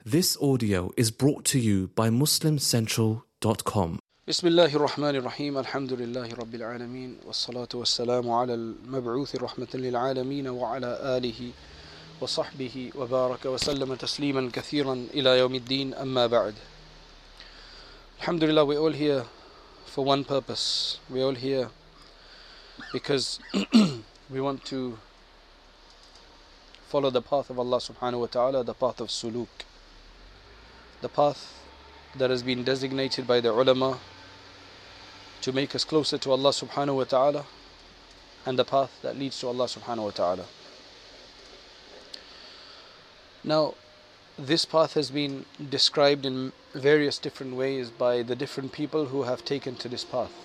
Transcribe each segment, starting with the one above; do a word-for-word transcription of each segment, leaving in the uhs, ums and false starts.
This audio is brought to you by muslim central dot com. بسم الله الرحمن الرحيم الحمد لله رب العالمين والصلاة والسلام على المبعوث رحمة للعالمين وعلى آله وصحبه وبارك وسلم تسليما كثيرا إلى يوم الدين أما بعد. Alhamdulillah, we're all here for one purpose. We're all here because we want to follow the path of Allah subhanahu wa ta'ala, the path of suluk, the path that has been designated by the ulama to make us closer to Allah subhanahu wa ta'ala, and the path that leads to Allah subhanahu wa ta'ala. Now, this path has been described in various different ways by the different people who have taken to this path.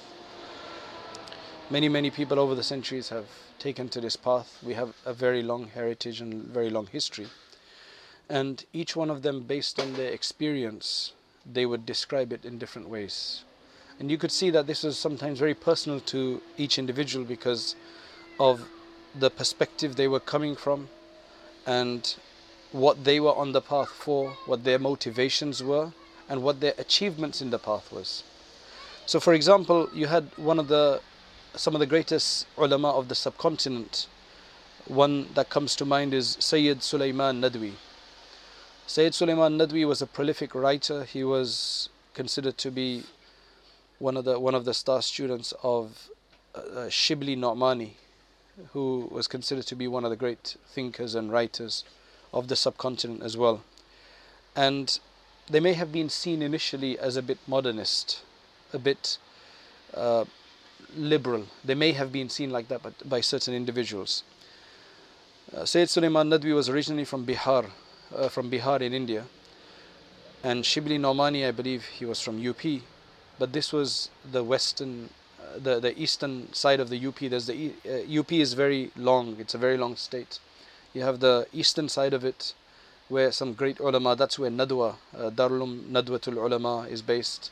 Many, many people over the centuries have taken to this path. We have a very long heritage and very long history. And each one of them, based on their experience, they would describe it in different ways. And you could see that this was sometimes very personal to each individual because of the perspective they were coming from and what they were on the path for, what their motivations were, and what their achievements in the path was. So for example, you had one of the some of the greatest ulama of the subcontinent. One that comes to mind is Sayyid Sulaiman Nadwi. Sayyid Sulaiman Nadwi was a prolific writer. He was considered to be one of the one of the star students of uh, Shibli Nu'mani, who was considered to be one of the great thinkers and writers of the subcontinent as well. And they may have been seen initially as a bit modernist, a bit uh, liberal. They may have been seen like that by, by certain individuals. Uh, Sayyid Sulaiman Nadwi was originally from Bihar, uh, from Bihar in India. And Shibli Nu'mani, I believe he was from U P. But this was the western, uh, the, the eastern side of the U P. There's the uh, U P is very long. It's a very long state. You have the eastern side of it, where some great ulama, that's where Nadwa, uh, Darul Nadwatul Ulama is based.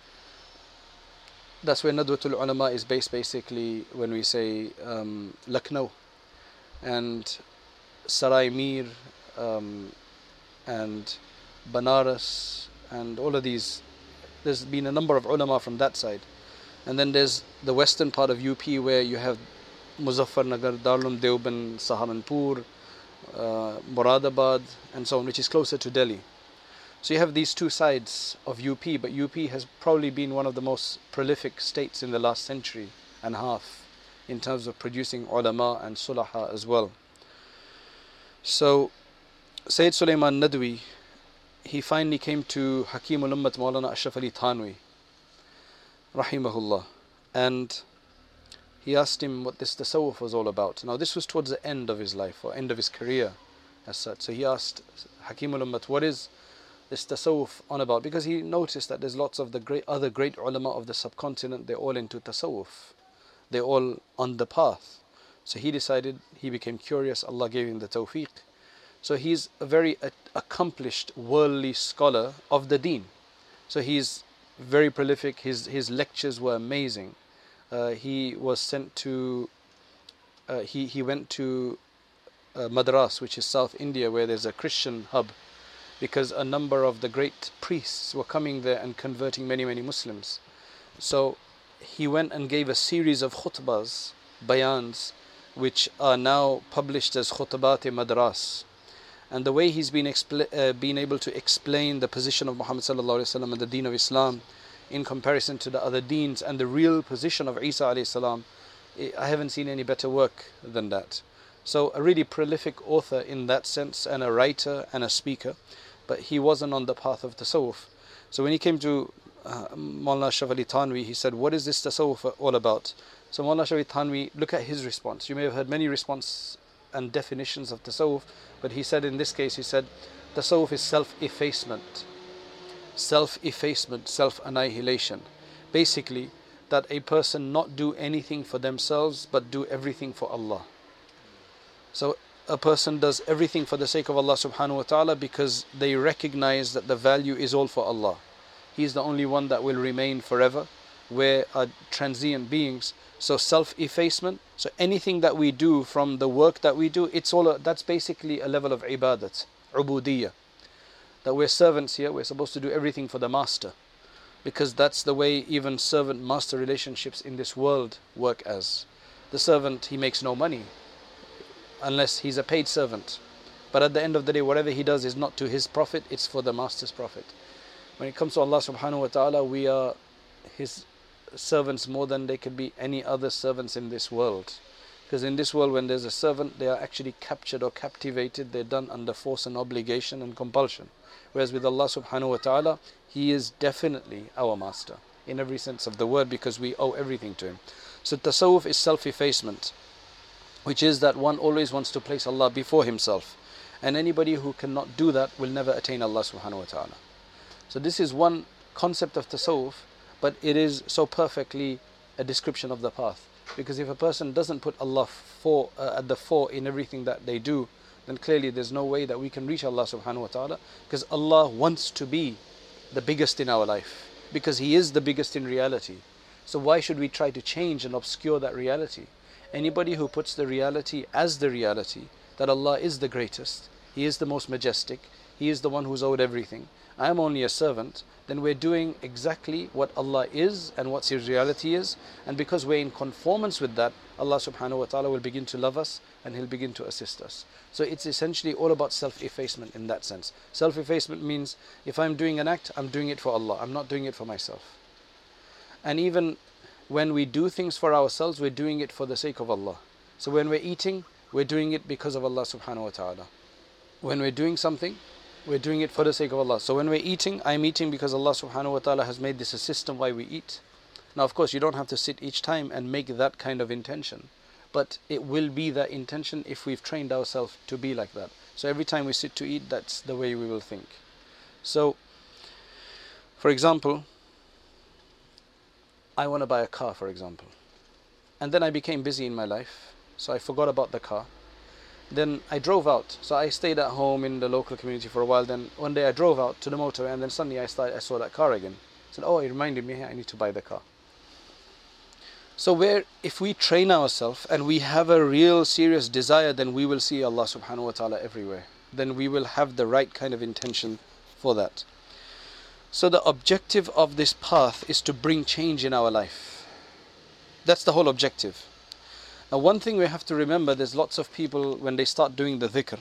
That's where Nadwatul Ulama is based, basically, when we say um, Lucknow. And Sarai Mir, um, and Banaras, and all of these. There's been a number of ulama from that side. And then there's the western part of U P where you have Muzaffarnagar, Darul Deoband, Saharanpur, uh, Moradabad, and so on, which is closer to Delhi. So you have these two sides of U P, but U P has probably been one of the most prolific states in the last century and a half in terms of producing ulama and sulaha as well. So Sayyid Sulaiman Nadwi, he finally came to Hakim al-Ummat Maulana Ashraf Ali Thanwi, rahimahullah, and he asked him what this tasawwuf was all about. Now this was towards the end of his life, or end of his career as such. So he asked Hakim al-Ummat, what is this tasawwuf on about? Because he noticed that there's lots of the great other great ulama of the subcontinent, they're all into tasawwuf. They're all on the path. So he decided, he became curious, Allah gave him the tawfiq. So he's a very uh, accomplished worldly scholar of the deen. So he's very prolific, his, his lectures were amazing. Uh, he was sent to, uh, he, he went to uh, Madras, which is South India, where there's a Christian hub, because a number of the great priests were coming there and converting many, many Muslims. So he went and gave a series of khutbahs, bayans, which are now published as Khutbat-e Madras. And the way he's been, expl- uh, been able to explain the position of Muhammad sallallahu alaihi wasallam and the deen of Islam in comparison to the other deens and the real position of Isa alayhi salam, I haven't seen any better work than that. So a really prolific author in that sense, and a writer and a speaker, but he wasn't on the path of tasawwuf. So when he came to uh, Maulana Ashraf Ali Thanwi, he said, what is this tasawwuf all about? So Maulana Ashraf Ali Thanwi, look at his response. You may have heard many responses and definitions of tasawwuf, but he said in this case, he said, tasawwuf is self-effacement. Self-effacement, self-annihilation. Basically, that a person not do anything for themselves, but do everything for Allah. So a person does everything for the sake of Allah subhanahu wa ta'ala because they recognize that the value is all for Allah. He's the only one that will remain forever. We are transient beings. So self-effacement, so anything that we do from the work that we do, it's all a, that's basically a level of ibadat, ubudiyya. that we're servants here, we're supposed to do everything for the master. Because that's the way even servant-master relationships in this world work as. The servant, he makes no money unless he's a paid servant. But at the end of the day, whatever he does is not to his profit, it's for the master's profit. When it comes to Allah subhanahu wa ta'ala, we are his servants more than they could be any other servants in this world. Because in this world, when there's a servant, they are actually captured or captivated. They're done under force and obligation and compulsion. Whereas with Allah subhanahu wa ta'ala, He is definitely our master in every sense of the word, because we owe everything to Him. So tasawwuf is self-effacement, which is that one always wants to place Allah before himself. And anybody who cannot do that will never attain Allah subhanahu wa ta'ala. So this is one concept of tasawwuf, but it is so perfectly a description of the path. Because if a person doesn't put Allah for, uh, at the fore in everything that they do, then clearly there's no way that we can reach Allah subhanahu wa ta'ala, because Allah wants to be the biggest in our life, because He is the biggest in reality. So why should we try to change and obscure that reality? Anybody who puts the reality as the reality, that Allah is the greatest, He is the most majestic, He is the one who's owed everything, I am only a servant, then we're doing exactly what Allah is and what His reality is. And because we're in conformance with that, Allah subhanahu wa ta'ala will begin to love us and He'll begin to assist us. So it's essentially all about self-effacement in that sense. Self-effacement means if I'm doing an act, I'm doing it for Allah. I'm not doing it for myself. And even when we do things for ourselves, we're doing it for the sake of Allah. So when we're eating, we're doing it because of Allah subhanahu wa ta'ala. When we're doing something, we're doing it for the sake of Allah. So when we're eating, I'm eating because Allah subhanahu wa ta'ala has made this a system why we eat. Now of course you don't have to sit each time and make that kind of intention, but it will be that intention if we've trained ourselves to be like that. So every time we sit to eat, that's the way we will think. So for example, I want to buy a car, for example, and then I became busy in my life, so I forgot about the car. Then I drove out. So I stayed at home in the local community for a while. Then one day I drove out to the motorway, and then suddenly I started, I saw that car again. I said, oh, it reminded me, hey, I need to buy the car. So where, if we train ourselves and we have a real serious desire, then we will see Allah subhanahu wa ta'ala everywhere. Then we will have the right kind of intention for that. So the objective of this path is to bring change in our life. That's the whole objective. Now one thing we have to remember, there's lots of people when they start doing the dhikr,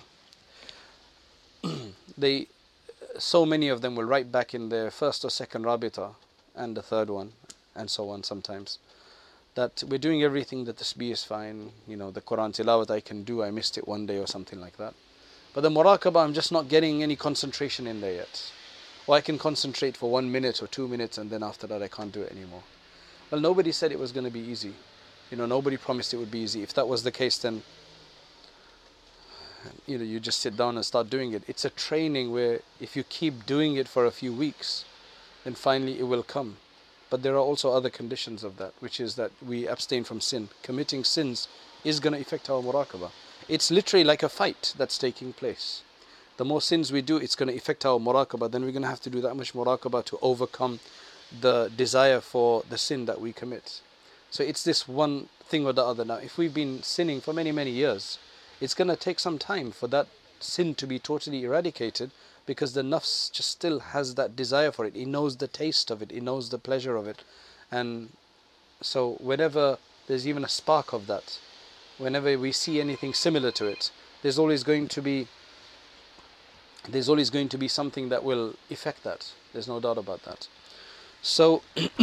they, so many of them will write back in their first or second rabita and the third one and so on sometimes, that we're doing everything, that the tasbih is fine, you know, the Quran tilawat I can do, I missed it one day or something like that. But the muraqabah, I'm just not getting any concentration in there yet. Or I can concentrate for one minute or two minutes and then after that I can't do it anymore. Well, nobody said it was going to be easy. You know, nobody promised it would be easy. If that was the case, then, you know, you just sit down and start doing it. It's a training where if you keep doing it for a few weeks, then finally it will come. But there are also other conditions of that, which is that we abstain from sin. Committing sins is going to affect our muraqabah. It's literally like a fight that's taking place. The more sins we do, it's going to affect our muraqabah. Then we're going to have to do that much muraqabah to overcome the desire for the sin that we commit. So it's this one thing or the other. Now, if we've been sinning for many, many years, it's going to take some time for that sin to be totally eradicated, because the nafs just still has that desire for it. It knows the taste of it. It knows the pleasure of it. And so whenever there's even a spark of that, whenever we see anything similar to it, there's always going to be there's always going to be something that will affect that. There's no doubt about that. So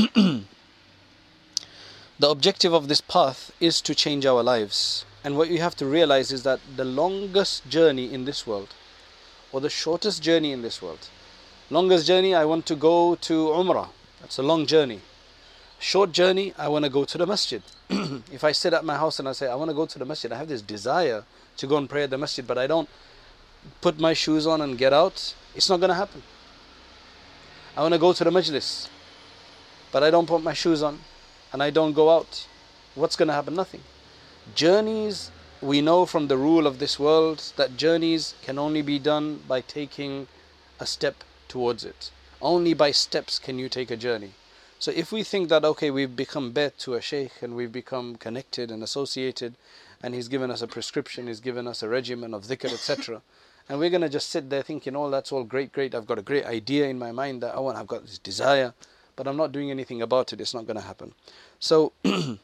the objective of this path is to change our lives. And what you have to realize is that the longest journey in this world, or the shortest journey in this world, longest journey, I want to go to Umrah. That's a long journey. Short journey, I want to go to the masjid. If I sit at my house and I say, I want to go to the masjid, I have this desire to go and pray at the masjid, but I don't put my shoes on and get out, it's not going to happen. I want to go to the majlis, but I don't put my shoes on and I don't go out. What's going to happen? Nothing. Journeys, we know from the rule of this world that journeys can only be done by taking a step towards it. Only by steps can you take a journey. So if we think that, okay, we've become bet to a sheikh and we've become connected and associated, and he's given us a prescription, he's given us a regimen of dhikr, et cetera, And we're going to just sit there thinking, oh, that's all great, great. I've got a great idea in my mind that I want, I've got this desire, but I'm not doing anything about it. It's not going to happen. So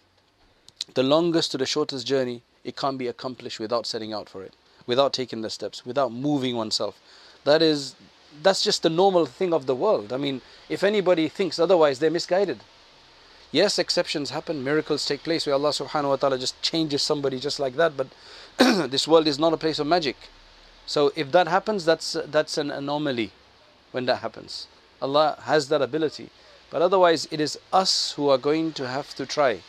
the longest to the shortest journey, it can't be accomplished without setting out for it, without taking the steps, without moving oneself. That is, that's just the normal thing of the world. I mean, if anybody thinks otherwise, they're misguided. Yes, exceptions happen, miracles take place where Allah subhanahu wa ta'ala just changes somebody just like that, but this world is not a place of magic. So if that happens, that's that's an anomaly when that happens. Allah has that ability. But otherwise, it is us who are going to have to try.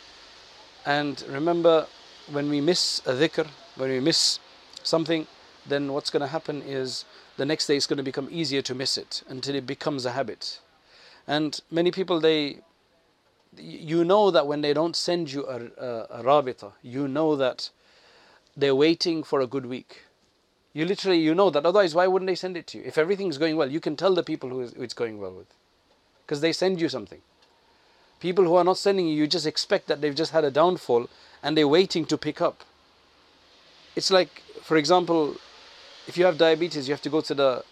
And remember, when we miss a dhikr, when we miss something, then what's going to happen is the next day it's going to become easier to miss it until it becomes a habit. And many people, they, you know that when they don't send you a, a, a rabita, you know that they're waiting for a good week. You literally, you know that. Otherwise, why wouldn't they send it to you? If everything's going well, you can tell the people who, is, who it's going well with. Because they send you something. People who are not sending you, you just expect that they've just had a downfall and they're waiting to pick up. It's like, for example, if you have diabetes, you have to go to the,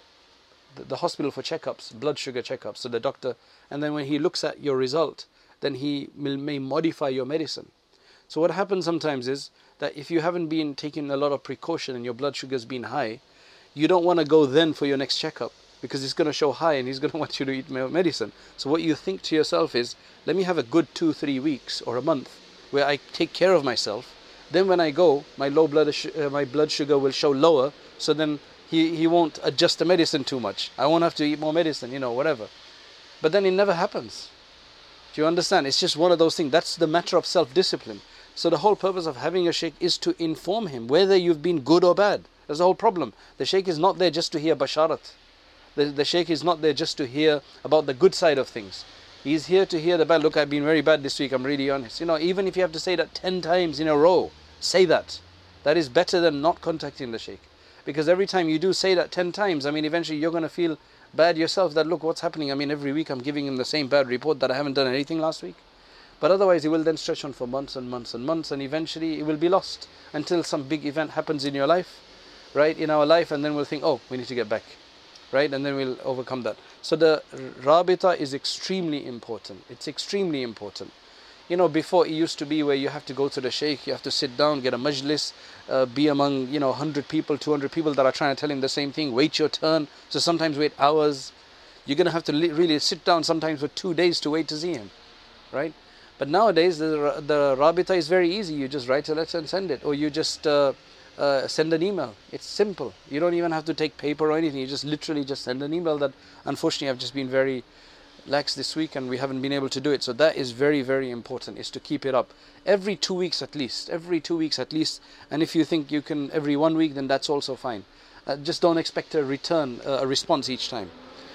the, the hospital for checkups, blood sugar checkups, so the doctor, and then when he looks at your result, then he will, may modify your medicine. So what happens sometimes is that if you haven't been taking a lot of precaution and your blood sugar's been high, you don't want to go then for your next checkup because it's going to show high and he's going to want you to eat medicine. So what you think to yourself is, let me have a good two, three weeks or a month where I take care of myself. Then when I go, my low blood uh, my blood sugar will show lower, so then he, he won't adjust the medicine too much. I won't have to eat more medicine, you know, whatever. But then it never happens. Do you understand? It's just one of those things. That's the matter of self-discipline. So the whole purpose of having a shaykh is to inform him whether you've been good or bad. That's the whole problem. The shaykh is not there just to hear basharat. The, the shaykh is not there just to hear about the good side of things. He's here to hear the bad. Look, I've been very bad this week, I'm really honest. You know, even if you have to say that ten times in a row, say that. That is better than not contacting the shaykh. Because every time you do say that ten times, I mean, eventually you're going to feel bad yourself that, look, what's happening? I mean, every week I'm giving him the same bad report that I haven't done anything last week. But otherwise, it will then stretch on for months and months and months, and eventually it will be lost until some big event happens in your life, right, in our life, and then we'll think, oh, we need to get back, right, and then we'll overcome that. So the rabita is extremely important. It's extremely important. You know, before it used to be where you have to go to the shaykh, you have to sit down, get a majlis, uh, be among, you know, one hundred people, two hundred people that are trying to tell him the same thing, wait your turn, so sometimes wait hours. You're going to have to li- really sit down sometimes for two days to wait to see him, right? But nowadays, the, the rabita is very easy. You just write a letter and send it. Or you just uh, uh, send an email. It's simple. You don't even have to take paper or anything. You just literally just send an email. That unfortunately I've just been very lax this week and we haven't been able to do it. So that is very, very important, is to keep it up. Every two weeks at least. Every two weeks at least. And if you think you can every one week, then that's also fine. Uh, just don't expect a return, uh, a response each time.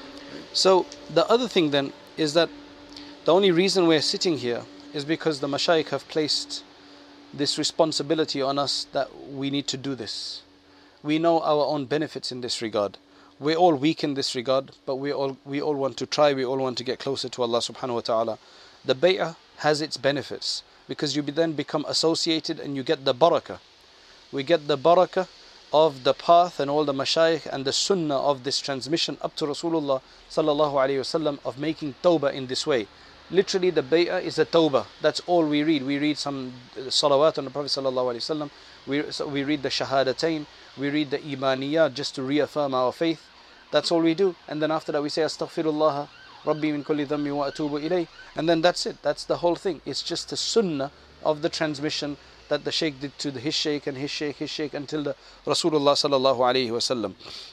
So the other thing then is that the only reason we're sitting here is because the mashayikh have placed this responsibility on us that we need to do this. We know our own benefits in this regard. We're all weak in this regard, but we all we all want to try, we all want to get closer to Allah subhanahu wa ta'ala. The bay'ah has its benefits because you then become associated and you get the barakah. We get the barakah of the path and all the mashayikh and the sunnah of this transmission up to Rasulullah sallallahu alayhi wasallam of making tawbah in this way. Literally, the bay'ah is a tawbah. That's all we read. We read some salawat on the Prophet sallallahu alaihi wasallam. We so we read the shahadatain. We read the imaniyah just to reaffirm our faith. That's all we do. And then after that, we say astaghfirullah, Rabbi min kulli dhammi wa atubu ilayh. And then that's it. That's the whole thing. It's just the sunnah of the transmission that the shaykh did to the, his shaykh and his shaykh, his shaykh until the Rasulullah sallallahu alaihi wasallam.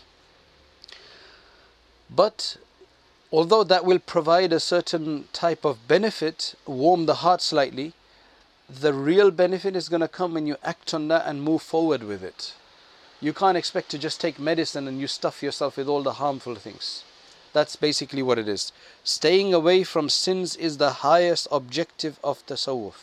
But although that will provide a certain type of benefit, warm the heart slightly, the real benefit is going to come when you act on that and move forward with it. You can't expect to just take medicine and you stuff yourself with all the harmful things. That's basically what it is. Staying away from sins is the highest objective of tasawwuf.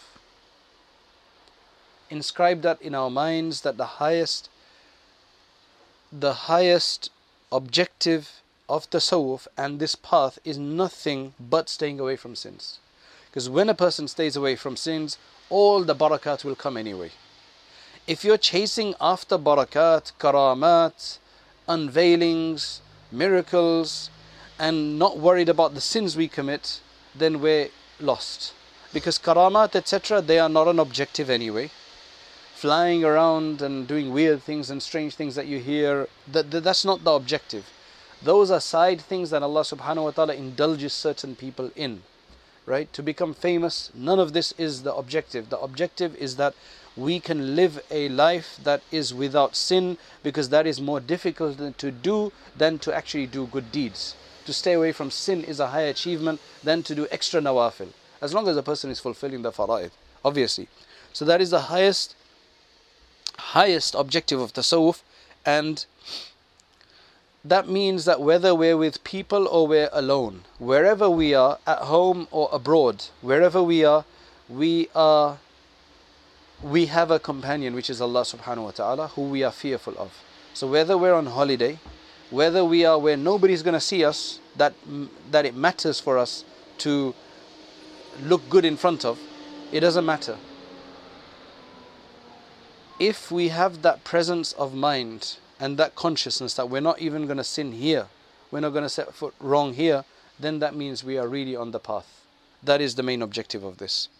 Inscribe that in our minds, that the highest, the highest objective of tasawwuf and this path is nothing but staying away from sins. Because when a person stays away from sins, all the barakat will come anyway. If you're chasing after barakat, karamat, unveilings, miracles, and not worried about the sins we commit, then we're lost. Because karamat, et cetera, they are not an objective anyway. Flying around and doing weird things and strange things that you hear, that, that that's not the objective. Those are side things that Allah subhanahu wa ta'ala indulges certain people in. Right? To become famous, none of this is the objective. The objective is that we can live a life that is without sin, because that is more difficult to do than to actually do good deeds. To stay away from sin is a higher achievement than to do extra nawafil, as long as a person is fulfilling the fara'id, obviously. So that is the highest highest objective of tasawwuf, and that means that whether we're with people or we're alone, wherever we are, at home or abroad, wherever we are, we are we have a companion, which is Allah subhanahu wa ta'ala, who we are fearful of. So whether we're on holiday, whether we are where nobody's going to see us, that that it matters for us to look good in front of, it doesn't matter. If we have that presence of mind and that consciousness that we're not even going to sin here, we're not going to set foot wrong here, then that means we are really on the path. That is the main objective of this.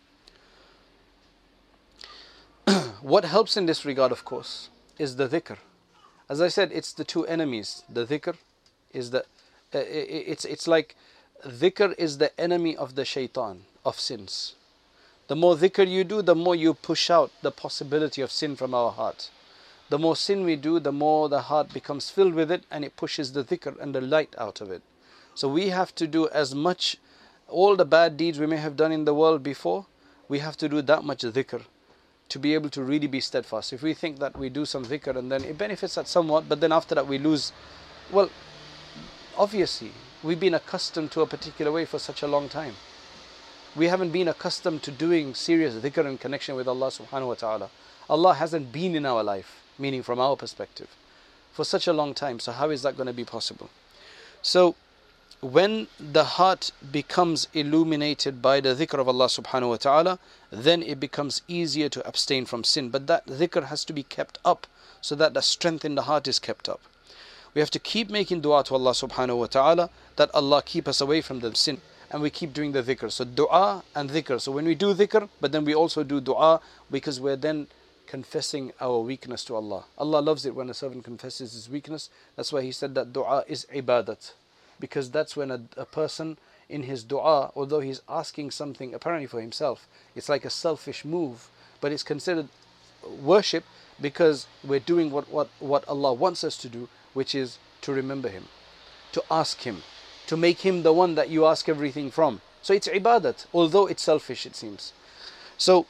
What helps in this regard, of course, is the dhikr. As I said, it's the two enemies. The dhikr is the, uh, it's, it's like dhikr is the enemy of the shaitan, of sins. The more dhikr you do, the more you push out the possibility of sin from our heart. The more sin we do, the more the heart becomes filled with it, and it pushes the dhikr and the light out of it. So we have to do as much, all the bad deeds we may have done in the world before, we have to do that much dhikr to be able to really be steadfast. If we think that we do some dhikr and then it benefits us somewhat, but then after that we lose, well, obviously, we've been accustomed to a particular way for such a long time. We haven't been accustomed to doing serious dhikr in connection with Allah subhanahu wa ta'ala. Allah hasn't been in our life, meaning from our perspective, for such a long time. So how is that going to be possible? So when the heart becomes illuminated by the dhikr of Allah subhanahu wa ta'ala, then it becomes easier to abstain from sin. But that dhikr has to be kept up, so that the strength in the heart is kept up. We have to keep making dua to Allah subhanahu wa ta'ala that Allah keep us away from the sin. And we keep doing the dhikr. So dua and dhikr. So when we do dhikr, but then we also do dua, because we're then confessing our weakness to Allah. Allah loves it when a servant confesses his weakness. That's why He said that dua is ibadat. Because that's when a, a person in his dua, although he's asking something apparently for himself, it's like a selfish move, but it's considered worship, because we're doing what, what, what Allah wants us to do, which is to remember Him, to ask Him, to make Him the one that you ask everything from. So it's ibadat, although it's selfish, it seems. So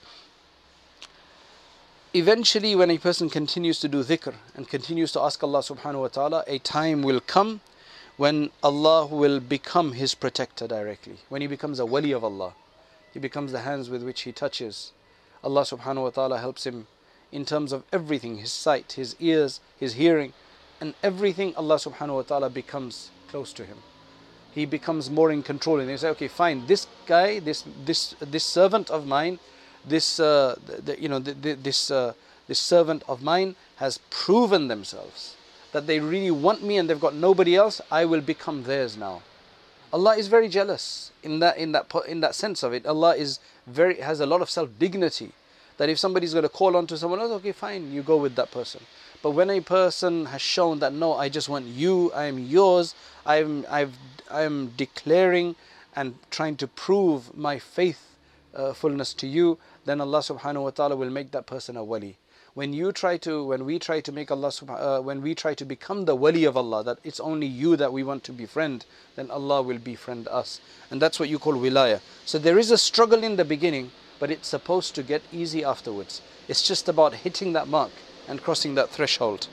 eventually, when a person continues to do dhikr and continues to ask Allah subhanahu wa ta'ala, a time will come when Allah will become his protector directly. When he becomes a wali of Allah, he becomes the hands with which he touches. Allah subhanahu wa ta'ala helps him in terms of everything, his sight, his ears, his hearing, and everything. Allah subhanahu wa ta'ala becomes close to him. He becomes more in control, and they say, okay, fine, this guy, this this this servant of mine, this uh, the, you know the, the, this uh, this servant of mine has proven themselves that they really want me and they've got nobody else. I will become theirs now. Allah is very jealous in that in that in that sense of it. Allah is very has a lot of self-dignity, that if somebody's going to call on to someone else, okay, fine, you go with that person. But when a person has shown that, no, I just want you, I am yours, I'm I've I'm declaring and trying to prove my faithfulness to you, then Allah subhanahu wa ta'ala will make that person a wali. When you try to, when we try to make Allah, uh, when we try to become the wali of Allah, that it's only you that we want to befriend, then Allah will befriend us. And that's what you call wilaya. So there is a struggle in the beginning, but it's supposed to get easy afterwards. It's just about hitting that mark and crossing that threshold.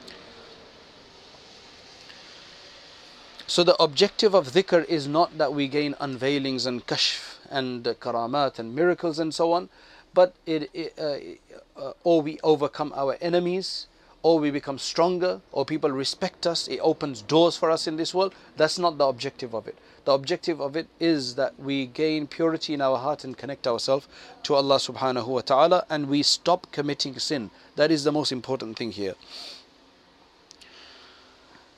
So the objective of dhikr is not that we gain unveilings and kashf and uh, karamat and miracles and so on, but it, it uh, uh, or we overcome our enemies, or we become stronger, or people respect us. It opens doors for us in this world. That's not the objective of it. The objective of it is that we gain purity in our heart and connect ourselves to Allah subhanahu wa ta'ala, and we stop committing sin. That is the most important thing here.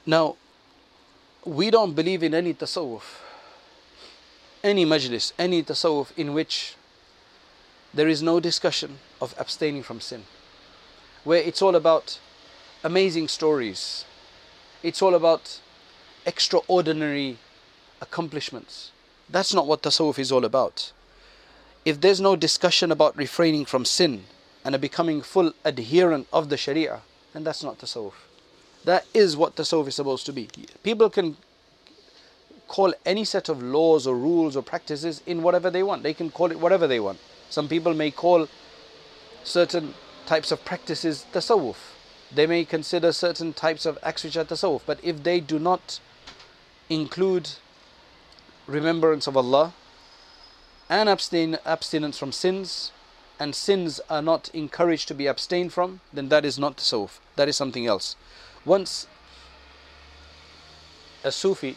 Now, we don't believe in any tasawwuf, any majlis, any tasawwuf in which there is no discussion of abstaining from sin, where it's all about amazing stories, it's all about extraordinary accomplishments. That's not what tasawwuf is all about. If there's no discussion about refraining from sin and a becoming full adherent of the Sharia, then that's not tasawwuf. That is what tasawwuf is supposed to be. People can call any set of laws or rules or practices in whatever they want. They can call it whatever they want. Some people may call certain types of practices tasawwuf. They may consider certain types of acts which are tasawwuf. But if they do not include remembrance of Allah and abstain, abstinence from sins, and sins are not encouraged to be abstained from, then that is not tasawwuf. That is something else. Once a Sufi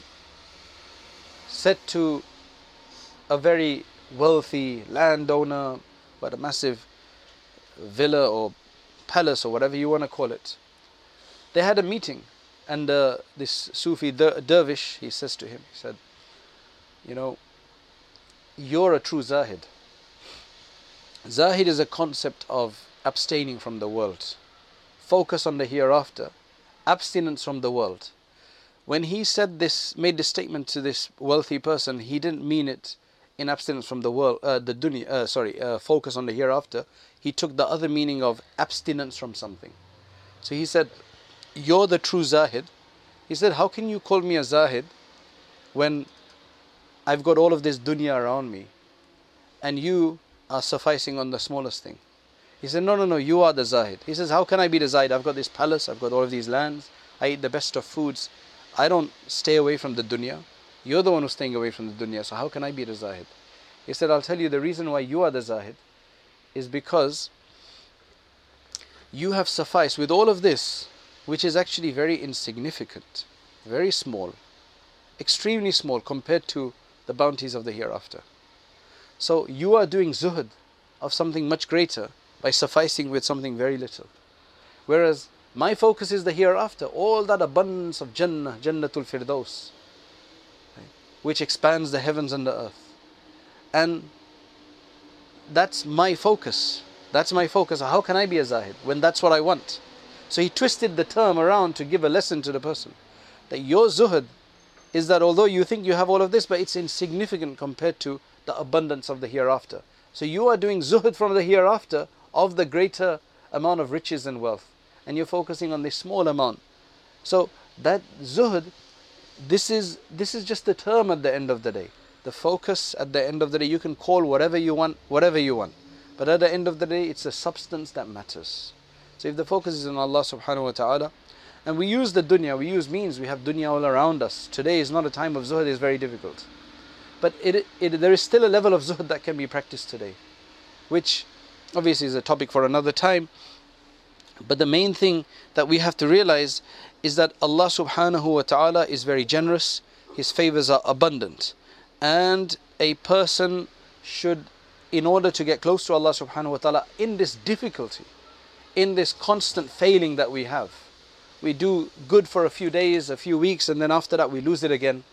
said to a very wealthy landowner, but a massive villa or palace or whatever you want to call it, they had a meeting, and uh, this Sufi der- dervish, he says to him, he said, you know, you're a true Zahid. Zahid is a concept of abstaining from the world, focus on the hereafter, abstinence from the world. When he said this, made this statement to this wealthy person, he didn't mean it in abstinence from the world, uh, the dunya, uh, sorry, uh, focus on the hereafter. He took the other meaning of abstinence from something. So he said, you're the true Zahid. He said, how can you call me a Zahid when I've got all of this dunya around me and you are sufficing on the smallest thing? He said, no, no, no, you are the Zahid. He says, how can I be the Zahid? I've got this palace, I've got all of these lands, I eat the best of foods. I don't stay away from the dunya. You're the one who's staying away from the dunya, so how can I be the Zahid? He said, I'll tell you the reason why you are the Zahid is because you have sufficed with all of this, which is actually very insignificant, very small, extremely small compared to the bounties of the hereafter. So you are doing zuhud of something much greater by sufficing with something very little. Whereas my focus is the hereafter, all that abundance of Jannah, Jannatul Firdaus, right, which expands the heavens and the earth. And that's my focus. That's my focus. How can I be a Zahid when that's what I want? So he twisted the term around to give a lesson to the person. That your zuhud is that although you think you have all of this, but it's insignificant compared to the abundance of the hereafter. So you are doing zuhud from the hereafter of the greater amount of riches and wealth. And you're focusing on this small amount. So that zuhud, this is, this is just the term at the end of the day. The focus at the end of the day, you can call whatever you want, whatever you want. But at the end of the day, it's the substance that matters. So if the focus is on Allah subhanahu wa ta'ala, and we use the dunya, we use means, we have dunya all around us. Today is not a time of zuhud, it's very difficult. But it, it, there is still a level of zuhud that can be practiced today, which obviously is a topic for another time. But the main thing that we have to realize is that Allah subhanahu wa ta'ala is very generous, His favors are abundant. And a person should, in order to get close to Allah subhanahu wa ta'ala in this difficulty, in this constant failing that we have, we do good for a few days, a few weeks, and then after that we lose it again.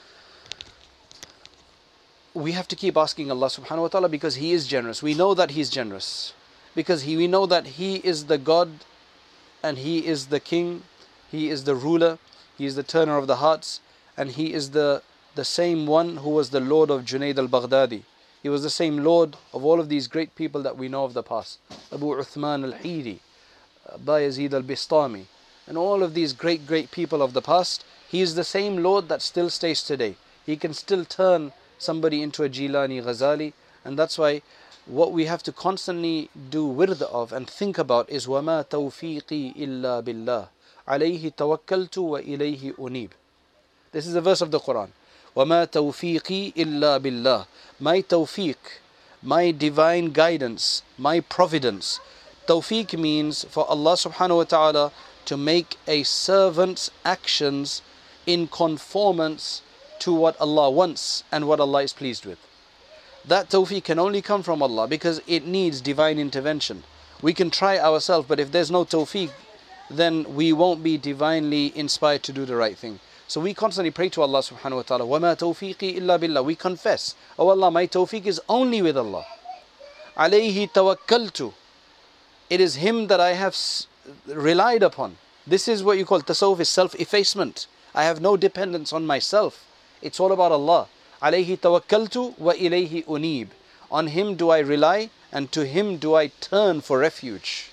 We have to keep asking Allah subhanahu wa ta'ala because He is generous. We know that He is generous. Because he, we know that He is the God and He is the King, He is the ruler, He is the turner of the hearts, and He is the, the same one who was the Lord of Junayd al-Baghdadi. He was the same Lord of all of these great people that we know of the past. Abu Uthman al-Hiri, Bayazid al-Bistami, and all of these great, great people of the past. He is the same Lord that still stays today. He can still turn somebody into a Jilani Ghazali, and that's why what we have to constantly do wird of and think about is وَمَا تَوْفِيقِي إِلَّا بِاللَّهِ عَلَيْهِ تَوَكَّلْتُ وَإِلَيْهِ أُنِيبُ. This is a verse of the Quran. وَمَا تَوْفِيقِي إِلَّا بِاللَّهِ. My tawfiq, my divine guidance, my providence. Tawfiq means for Allah subhanahu wa ta'ala to make a servant's actions in conformance to what Allah wants and what Allah is pleased with. That tawfiq can only come from Allah because it needs divine intervention. We can try ourselves, but if there's no tawfiq, then we won't be divinely inspired to do the right thing. So we constantly pray to Allah subhanahu wa ta'ala, وَمَا تَوْفِيقِي إِلَّا بِاللَّهِ. We confess, oh Allah, my tawfiq is only with Allah. عَلَيْهِ تَوَكَّلْتُ. It is Him that I have relied upon. This is what you call tasawwuf, is self-effacement. I have no dependence on myself. It's all about Allah. عَلَيْهِ تَوَكَّلْتُ وَإِلَيْهِ أُنِيبُ. On Him do I rely, and to Him do I turn for refuge.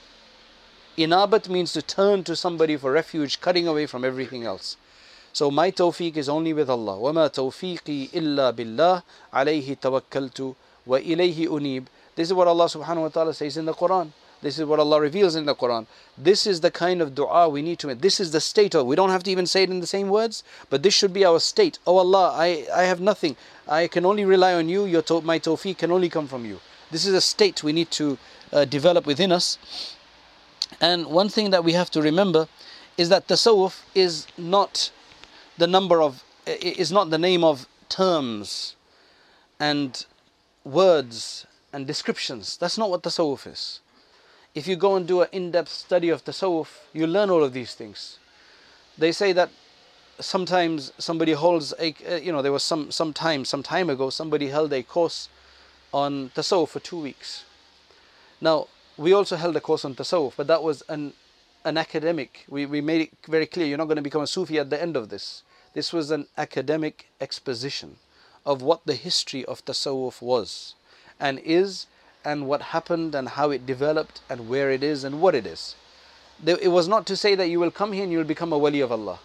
Inabat means to turn to somebody for refuge, cutting away from everything else. So my tawfiq is only with Allah. وَمَا تَوْفِيقِي إِلَّا بِاللَّهِ عَلَيْهِ تَوَكَّلْتُ وَإِلَيْهِ أُنِيبُ. This is what Allah subhanahu wa ta'ala says in the Quran. This is what Allah reveals in the Quran. This is the kind of dua we need to make. This is the state of, we don't have to even say it in the same words, but this should be our state. Oh Allah, I, I have nothing. I can only rely on you. Your to, my tawfiq can only come from you. This is a state we need to uh, develop within us. And one thing that we have to remember is that tasawwuf is not the number of, is not the name of terms and words and descriptions. That's not what tasawwuf is. If you go and do an in-depth study of tasawwuf, you learn all of these things. They say that sometimes somebody holds a, you know, there was some, some time, some time ago, somebody held a course on tasawwuf for two weeks. Now, we also held a course on tasawwuf, but that was an, an academic. We, we made it very clear, you're not going to become a Sufi at the end of this. This was an academic exposition of what the history of tasawwuf was and is, and what happened and how it developed and where it is and what it is. It was not to say that you will come here and you will become a wali of Allah.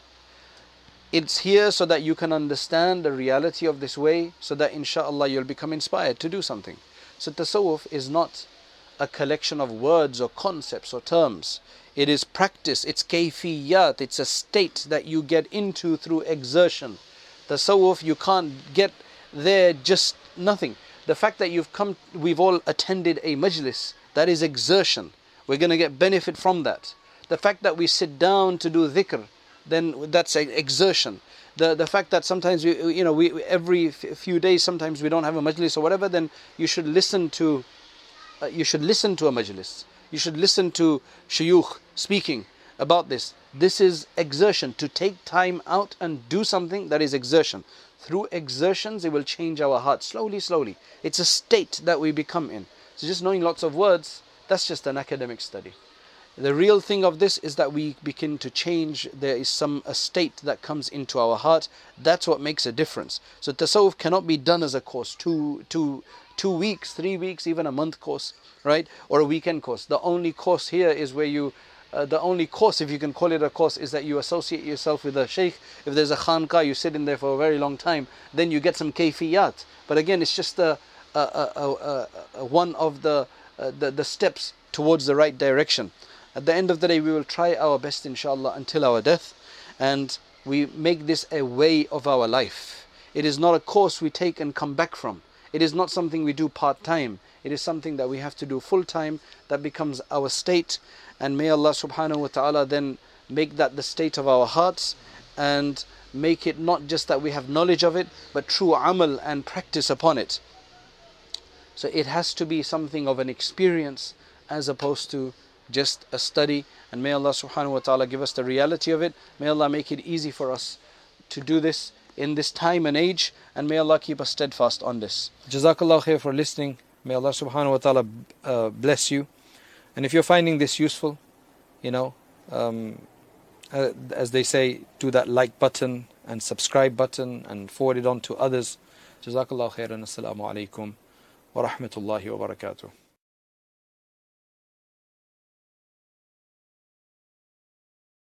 It's here so that you can understand the reality of this way, so that inshallah you'll become inspired to do something. So tasawwuf is not a collection of words or concepts or terms. It is practice, it's kayfiyat, it's a state that you get into through exertion. Tasawwuf, you can't get there just nothing. The fact that you've come, we've all attended a majlis, that is exertion. We're going to get benefit from that. The fact that we sit down to do dhikr, then that's exertion. The the fact that sometimes we, you know, we every few days sometimes we don't have a majlis or whatever, then you should listen to, uh, you should listen to a majlis. You should listen to shuyukh speaking about this. This is exertion. To take time out and do something, that is exertion. Through exertions, it will change our heart slowly, slowly. It's a state that we become in. So just knowing lots of words, that's just an academic study. The real thing of this is that we begin to change. There is some a state that comes into our heart. That's what makes a difference. So tasawwuf cannot be done as a course, two, two, two weeks, three weeks, even a month course, right? Or a weekend course. The only course here is where you Uh, the only course, if you can call it a course, is that you associate yourself with a sheikh. If there's a khanqah, you sit in there for a very long time, then you get some kayfiyat. But again, it's just a, a, a, a, a one of the, uh, the the steps towards the right direction. At the end of the day, we will try our best, inshallah, until our death, and we make this a way of our life. It is not a course we take and come back from. It is not something we do part-time. It is something that we have to do full-time. That becomes our state. And may Allah subhanahu wa ta'ala then make that the state of our hearts, and make it not just that we have knowledge of it, but true amal and practice upon it. So it has to be something of an experience as opposed to just a study. And may Allah subhanahu wa ta'ala give us the reality of it. May Allah make it easy for us to do this in this time and age, and may Allah keep us steadfast on this. Jazakallah khair for listening. May Allah subhanahu wa ta'ala uh, bless you. And if you're finding this useful, you know, um, uh, as they say, do that like button and subscribe button and forward it on to others. Jazakallah khairan. Assalamu alaikum wa rahmatullahi wa barakatuh.